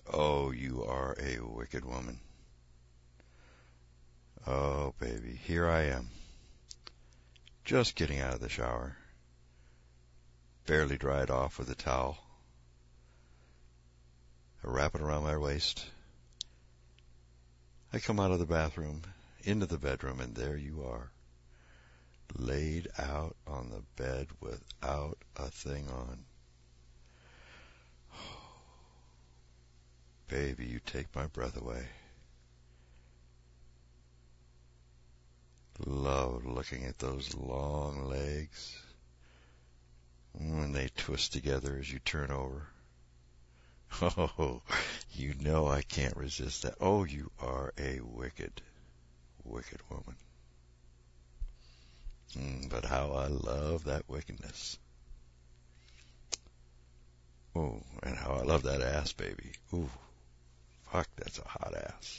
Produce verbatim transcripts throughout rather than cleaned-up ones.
Oh, you are a wicked woman. Oh, baby, here I am, just getting out of the shower, barely dried off with a towel. I wrap it around my waist. I come out of the bathroom, into the bedroom, and there you are, laid out on the bed without a thing on. Baby, you take my breath away. Love looking at those long legs when they twist together as you turn over. Oh, you know I can't resist that. Oh, you are a wicked, wicked woman. Mm, but how I love that wickedness. Oh, and how I love that ass, baby. Ooh, fuck, that's a hot ass.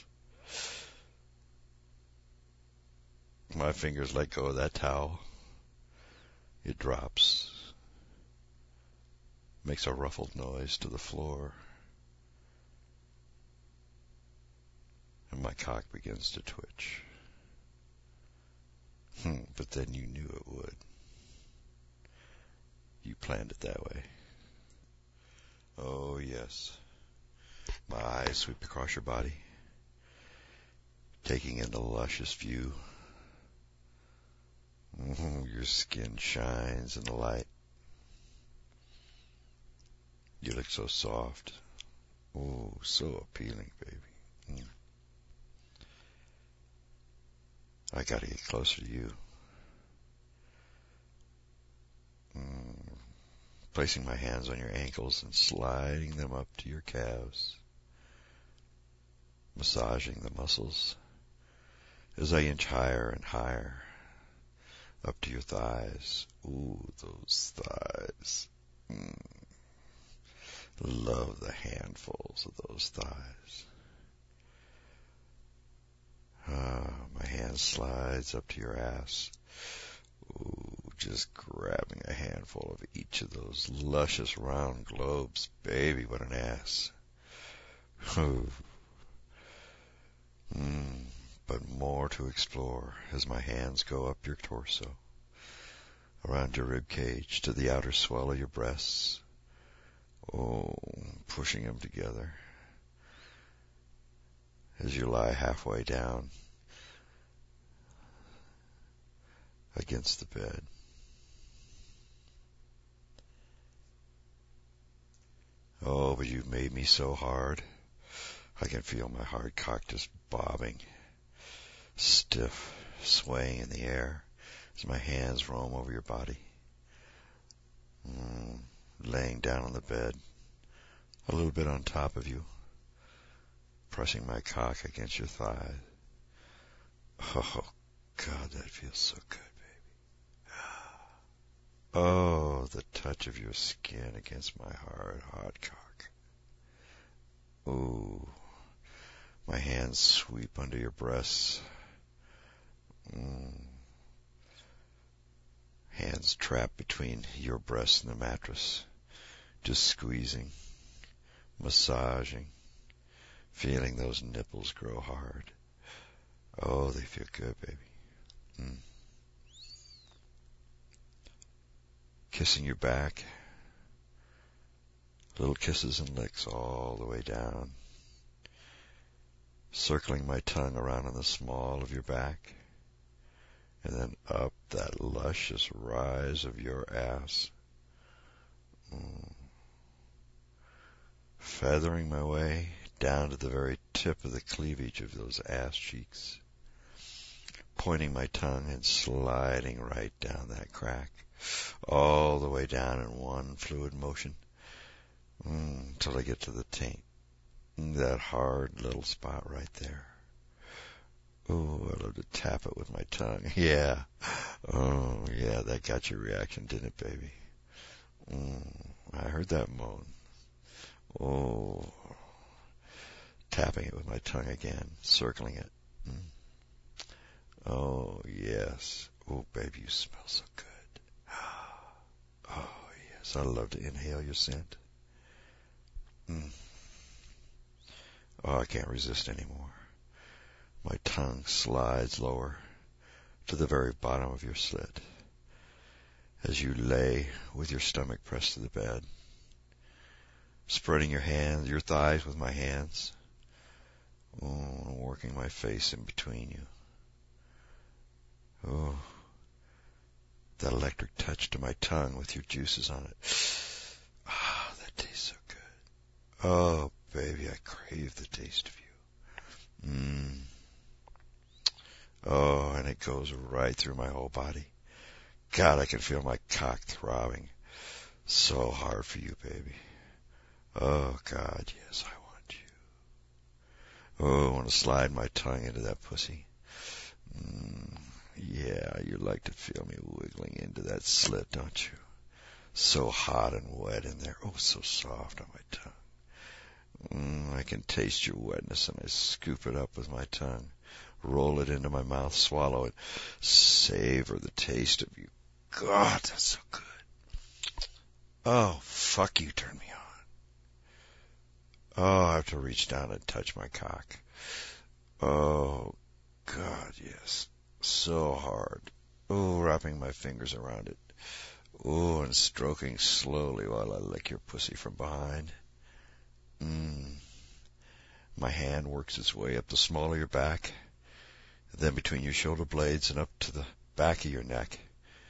My fingers let go of that towel. It drops, makes a ruffled noise to the floor, and my cock begins to twitch. Hmm, but then you knew it would. You planned it that way. Oh, yes. My eyes sweep across your body, taking in the luscious view. Mm, your skin shines in the light. You look so soft. Oh, so appealing, baby. Mm. I gotta get closer to you. Mm. Placing my hands on your ankles and sliding them up to your calves. Massaging the muscles as I inch higher and higher up to your thighs. Ooh, those thighs. Mm. Love the handfuls of those thighs. Ah, my hand slides up to your ass. Ooh, just grabbing a handful of each of those luscious round globes. Baby, what an ass. Ooh. Mm, but more to explore as my hands go up your torso, around your rib cage to the outer swell of your breasts. Oh, pushing them together as you lie halfway down against the bed. Oh, but you've made me so hard. I can feel my hard cock just bobbing, stiff, swaying in the air as my hands roam over your body. Mm, laying down on the bed, a little bit on top of you, pressing my cock against your thigh. Oh, God, that feels so good, baby. Oh, the touch of your skin against my hard, hot cock. Ooh, my hands sweep under your breasts. Mm. Hands trapped between your breasts and the mattress, just squeezing, massaging, feeling those nipples grow hard. Oh, they feel good, baby. Mm. Kissing your back, little kisses and licks all the way down, circling my tongue around on the small of your back, and then up that luscious rise of your ass. Mm. Feathering my way down to the very tip of the cleavage of those ass cheeks, pointing my tongue and sliding right down that crack, all the way down in one fluid motion, mm, until I get to the taint, that hard little spot right there. Oh, I love to tap it with my tongue. Yeah. Oh, yeah, that got your reaction, didn't it, baby? Mm, I heard that moan. Oh, tapping it with my tongue again, circling it. Mm. Oh, yes. Oh, baby, you smell so good. Oh, yes, I love to inhale your scent. Mm. Oh, I can't resist anymore. My tongue slides lower to the very bottom of your slit as you lay with your stomach pressed to the bed, spreading your hands, your thighs with my hands, oh, working my face in between you. Oh, that electric touch to my tongue with your juices on it. Ah, that tastes so good. Oh, baby, I crave the taste of you. Mmm. Oh, and it goes right through my whole body. God, I can feel my cock throbbing so hard for you, baby. Oh, God, yes, I want you. Oh, I want to slide my tongue into that pussy. Mm, yeah, you like to feel me wiggling into that slit, don't you? So hot and wet in there. Oh, so soft on my tongue. Mm, I can taste your wetness, and I scoop it up with my tongue, roll it into my mouth, swallow it, savor the taste of you. God, that's so good. Oh, fuck you, turn me on. Oh, I have to reach down and touch my cock. Oh, God, yes. So hard. Oh, wrapping my fingers around it. Oh, and stroking slowly while I lick your pussy from behind. Mmm. My hand works its way up the small of your back, then between your shoulder blades and up to the back of your neck,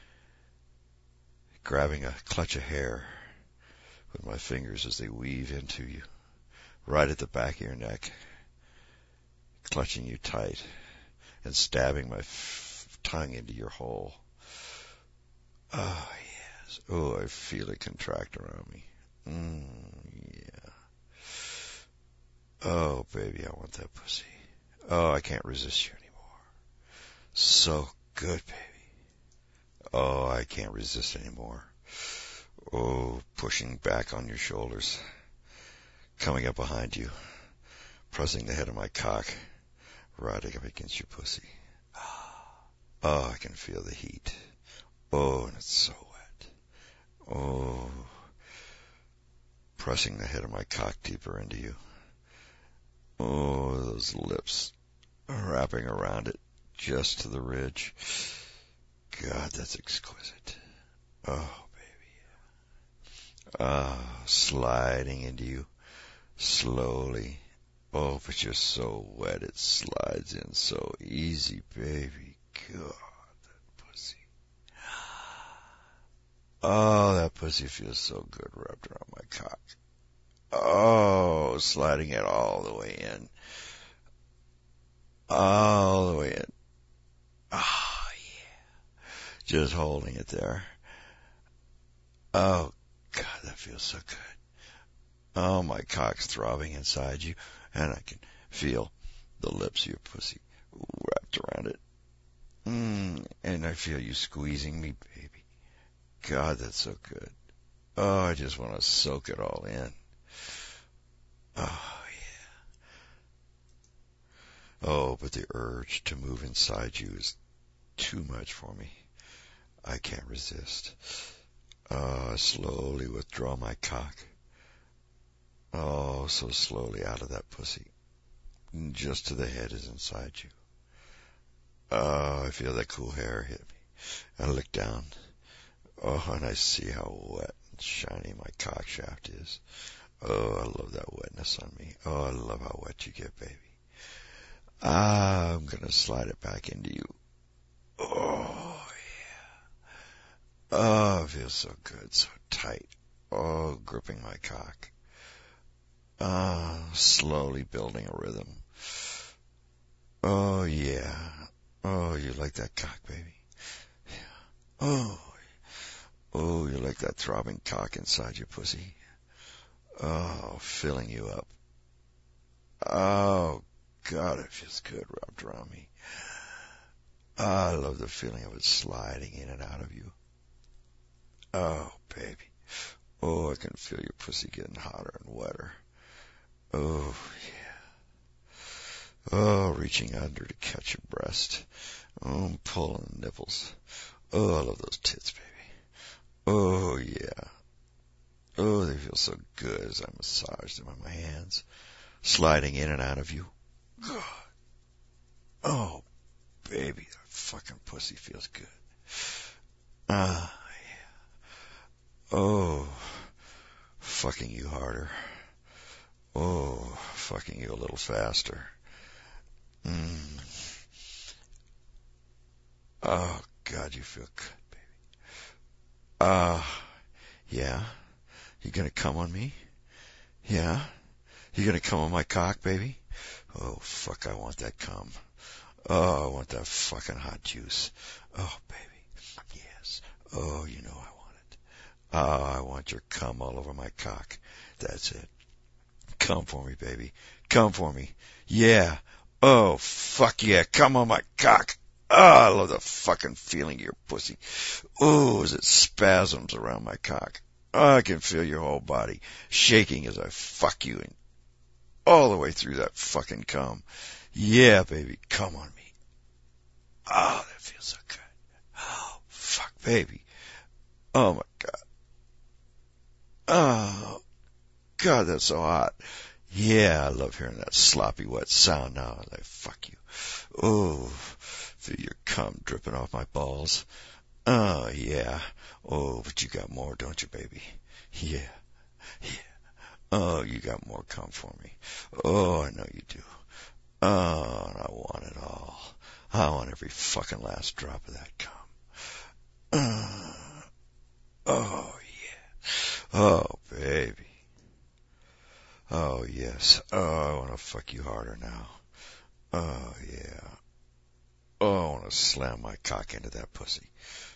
grabbing a clutch of hair with my fingers as they weave into you, right at the back of your neck, clutching you tight and stabbing my f- tongue into your hole. Oh, yes. Oh, I feel it contract around me. Mmm, yeah. Oh, baby, I want that pussy. Oh, I can't resist you anymore. So good, baby. Oh, I can't resist anymore. Oh, pushing back on your shoulders, coming up behind you, pressing the head of my cock right up against your pussy. Oh, I can feel the heat. Oh, and it's so wet. Oh, pressing the head of my cock deeper into you. Oh, those lips wrapping around it just to the ridge. God, that's exquisite. Oh, baby. Ah, sliding into you slowly. Oh, but you're so wet it slides in so easy, baby. God, that pussy. Oh, that pussy feels so good wrapped around my cock. Oh, sliding it all the way in. All the way in. Oh, yeah. Just holding it there. Oh, God, that feels so good. Oh, my cock's throbbing inside you, and I can feel the lips of your pussy wrapped around it. Mm, and I feel you squeezing me, baby. God, that's so good. Oh, I just want to soak it all in. Oh, yeah. Oh, but the urge to move inside you is too much for me. I can't resist. Oh, I slowly withdraw my cock. Oh, so slowly out of that pussy. Just to the head is inside you. Oh, I feel that cool hair hit me. I look down. Oh, and I see how wet and shiny my cock shaft is. Oh, I love that wetness on me. Oh, I love how wet you get, baby. Ah, I'm gonna slide it back into you. Oh, yeah. Oh, it feels so good, so tight. Oh, gripping my cock. Ah, slowly building a rhythm. Oh, yeah. Oh, you like that cock, baby? Yeah. Oh, oh, you like that throbbing cock inside your pussy? Oh, filling you up. Oh, God, it feels good wrapped around me. Oh, I love the feeling of it sliding in and out of you. Oh, baby. Oh, I can feel your pussy getting hotter and wetter. Oh, yeah. Oh, reaching under to catch your breast. Oh, I'm pulling the nipples. Oh, I love those tits, baby. Oh, yeah. Oh, they feel so good as I massage them on my hands, sliding in and out of you. Oh, baby, that fucking pussy feels good. Ah, yeah. Oh, fucking you harder. Oh, fucking you a little faster. Mm. Oh, God, you feel good, baby. Ah, uh, yeah. You gonna come on me? Yeah. You gonna come on my cock, baby? Oh, fuck, I want that cum. Oh, I want that fucking hot juice. Oh, baby. Yes. Oh, you know I want it. Oh, I want your cum all over my cock. That's it. Come for me, baby. Come for me. Yeah. Oh, fuck yeah. Come on my cock. Oh, I love the fucking feeling of your pussy. Oh, as it spasms around my cock. Oh, I can feel your whole body shaking as I fuck you and all the way through that fucking cum. Yeah, baby. Come on me. Oh, that feels so good. Oh, fuck, baby. Oh, my God. Oh, God, that's so hot. Yeah, I love hearing that sloppy, wet sound now as I fuck you. Oh, feel your cum dripping off my balls. Oh, yeah. Oh, but you got more, don't you, baby? Yeah. Yeah. Oh, you got more cum for me. Oh, I know you do. Oh, and I want it all. I want every fucking last drop of that cum. Uh, oh, yeah. Oh, baby. Oh, yes. Oh, I want to fuck you harder now. Oh, yeah. Oh, I want to slam my cock into that pussy.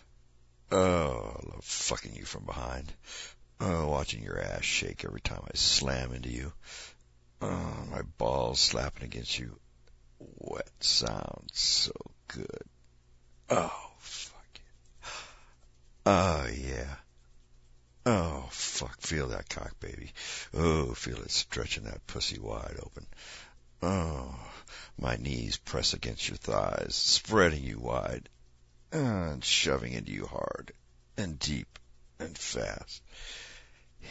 Oh, I love fucking you from behind. Oh, watching your ass shake every time I slam into you. Oh, my balls slapping against you. Wet sounds so good. Oh, fuck it. Oh, yeah. Oh, fuck. Feel that cock, baby. Oh, feel it stretching that pussy wide open. Oh, my knees press against your thighs, spreading you wide, and shoving into you hard and deep and fast. Yeah.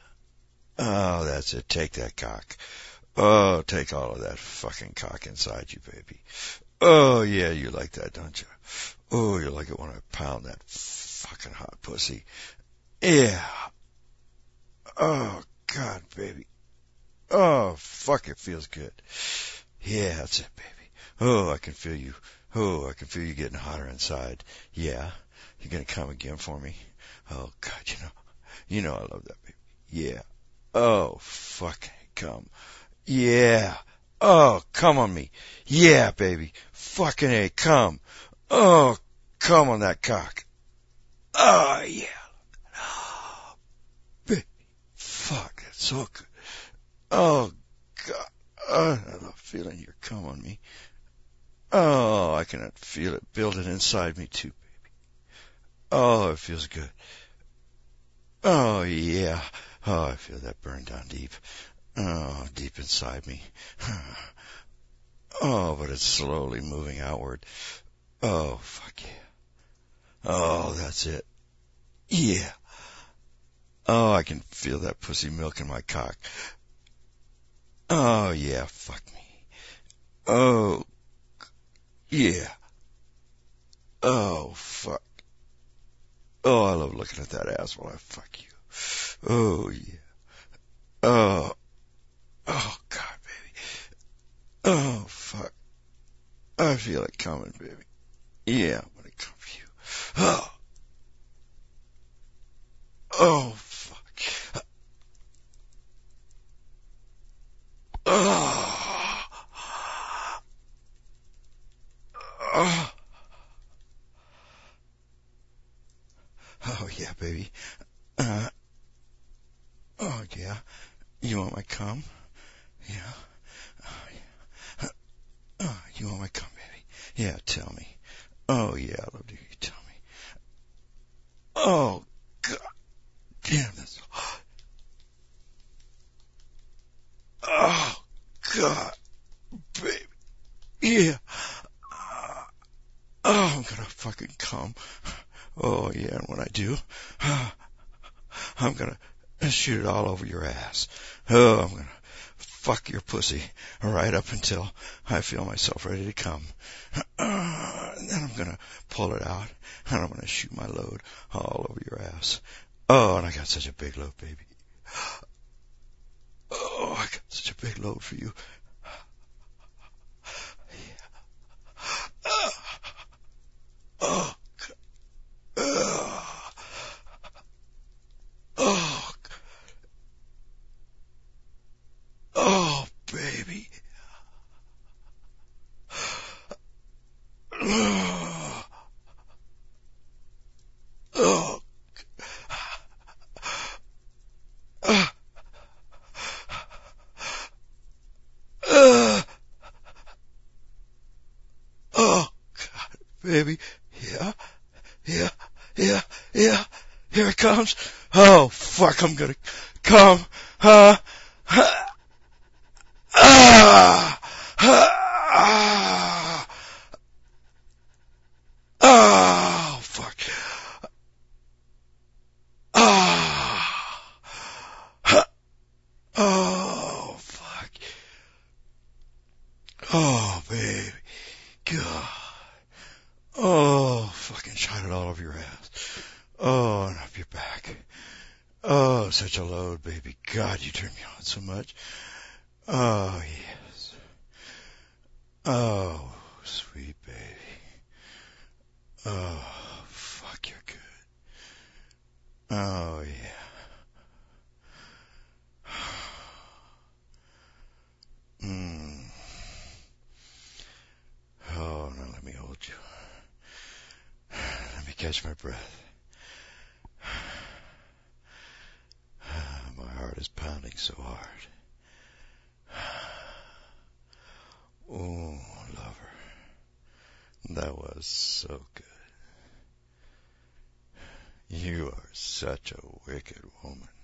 Oh, that's it. Take that cock. Oh, take all of that fucking cock inside you, baby. Oh, yeah, you like that, don't you? Oh, you like it when I pound that fucking hot pussy. Yeah. Oh, God, baby. Oh, fuck, it feels good. Yeah, that's it, baby. Oh, I can feel you. Oh, I can feel you getting hotter inside. Yeah. You're gonna come again for me? Oh, God, you know. You know I love that, baby. Yeah. Oh, fuck, come. Yeah. Oh, come on me. Yeah, baby. Fucking A, come. Oh, come on that cock. Oh, yeah. Oh, baby. Fuck, that's so good. Oh, God. Oh, I love feeling your cum on me. Oh, I can feel it building inside me too, baby. Oh, it feels good. Oh, yeah. Oh, I feel that burn down deep. Oh, deep inside me. Oh, but it's slowly moving outward. Oh, fuck yeah. Oh, that's it. Yeah. Oh, I can feel that pussy milking my cock. Oh, yeah, fuck me. Oh, yeah. Oh, fuck. Oh, I love looking at that ass while I fuck you. Oh, yeah. Oh, oh, God, baby. Oh, fuck. I feel it coming, baby. Yeah, I'm gonna come for you. Oh, oh, fuck. Oh, oh, oh, yeah, baby. Uh, oh, yeah. You want my cum? Yeah. Oh, yeah. Oh, you want my cum, baby? Yeah, tell me. Oh, yeah, I love to hear you tell me. Oh, God damn, that's hot. Oh, God, baby. Yeah. Uh, oh, I'm gonna fucking come. Oh, yeah, and when I do, I'm gonna shoot it all over your ass. Oh, I'm gonna fuck your pussy right up until I feel myself ready to come. Uh, and then I'm gonna pull it out, and I'm gonna shoot my load all over your ass. Oh, and I got such a big load, baby. Oh, I got such a big load for you. Oh, oh, oh, oh, oh, baby. Oh, oh, uh, uh, oh, God, baby. Yeah, yeah, yeah, yeah. Here it comes. Oh, fuck, I'm gonna come. Huh? Ah, ah, ah, oh, fuck. Ah, oh, fuck. Oh, baby. God. Oh, fucking shot it all over your ass. Oh, and up your back. Oh, such a load, baby. God, you turn me on so much. Oh, yes. Oh, sweet baby. Oh, fuck, you're good. Oh, yeah. Mm. Oh, now let me hold you. Let me catch my breath. My heart is pounding so hard. Oh, lover. That was so good. You are such a wicked woman.